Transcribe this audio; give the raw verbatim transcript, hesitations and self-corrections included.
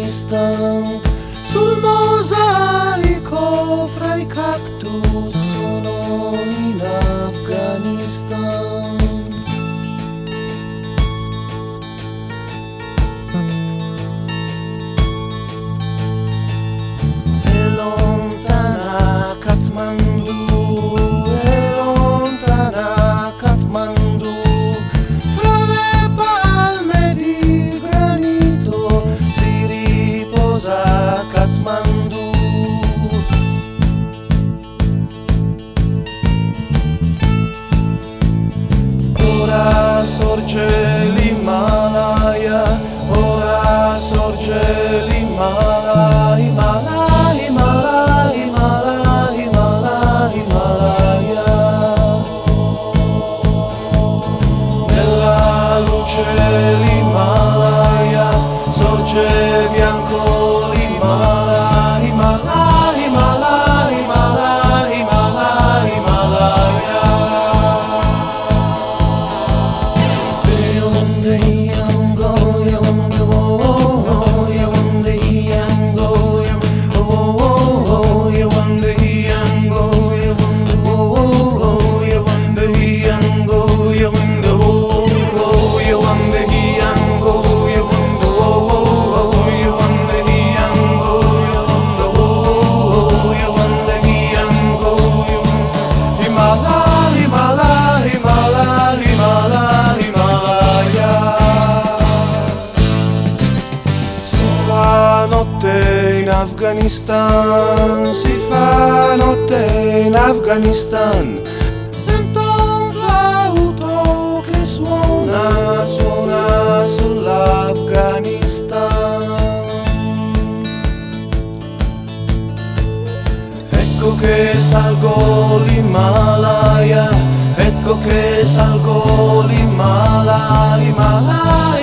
l'Afghanistan. Sul mosaico fra i cactus sono in Afghanistan. È lontana Kathmandu, è lontana Kathmandu, fra le palme di granito si riposa Kathmandu. Ora sorge l'Himalaya, ora sorge l'Himalaya, Himalaya, Himalaya, Himalaya, Himalaya, Himalaya. Nella luce l'Himalaya sorge bianco l'Himalaya, Himalaya, Himalaya, Himalaya, Himalaya, Himalaya. You wonder he am go, you wonder oh, you wonder he am go, you oh, you wonder he am go, you wonder oh, you wonder he am go, you wonder oh, you wonder he am go, you wonder oh, you wonder he am go, you wonder oh, you wonder he am go, you Himalaya, Himalaya, Himalaya, Himalaya, Himalaya. Si fa notte in Afghanistan, si fa notte in Afghanistan. Sento un flauto che suona, suona sull'Afghanistan. Ecco che salgo l'Himalaya, ecco che salgo l'Himalaya, Himalaya,